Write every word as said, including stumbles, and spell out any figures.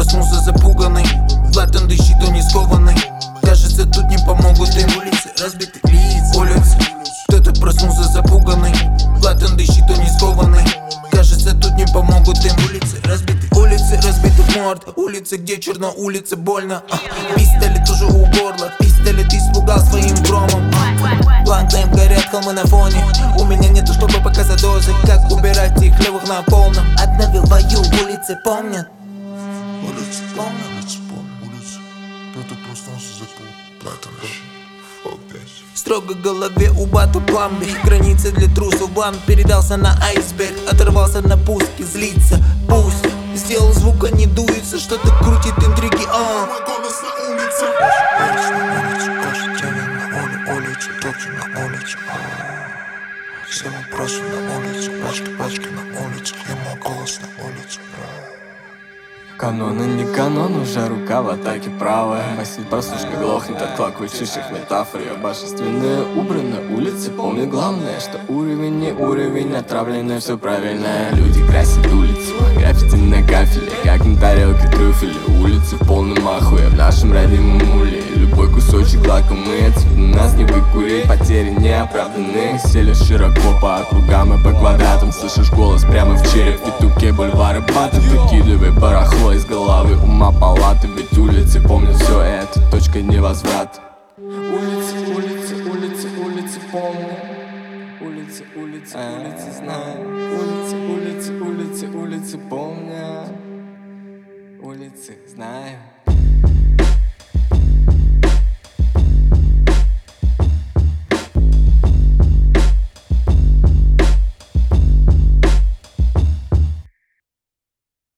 проснулся запуганный. Платон дышит, он не скованный. Кажется, тут не помогут им улицы разбитых лиц. Улицы, кто-то проснулся запуганный. Платон дышит, он не скованный. Кажется, тут не помогут им улицы разбитых. Улицы разбитых морд. Улицы, где черно, улицы больно. а. Пистолет уже у горла. Пистолет испугал своим громом. а. Бланк лейм, горят холмы на фоне. У меня нету, чтобы показать дозы. Как убирать их левых на полном. Обновил бою, улицы помнят. Улицы помнят, улицы помнят, улицы. Кто-то проснулся за пол. Платон дышит. Строго в голове у бата план Б. Границы для трусов, бан передался на айсберг. Оторвался на пуске, злится, пусть. Сделал звук, а не дуется. Что-то крутит интриги, а Мой голос на улице. Улица на улице, каждый день на улице. Улица, топчу на улице. Все вопросы на улице. Пачки, пачки на улице. И мой голос на улице. Каноны не канон, уже рука в атаке правая. Мысль прослушка глохнет от клокочущих метафор. Я божественная убрана, улицы помню главное, что уровень не уровень, отравленное все правильное. Люди красят улицу, граффити на кафеле, как на тарелке трюфеля. Улицы в полном ахуе, в нашем родимом уле. Любой кусочек лакомый, отсюда нас не выкурить. Потери неоправданные, сели широко по округам и по квадратам. Слышишь голос прямо в череп, в петуке бульвары батов. Выкидывай барахло из головы ума палаты. Ведь улицы помнят все это, точка невозврата. Улицы, улицы, улицы, улицы помню. Улицы, улицы, улицы знаю. Улицы, улицы, улицы, улицы помню. Улицы знаю.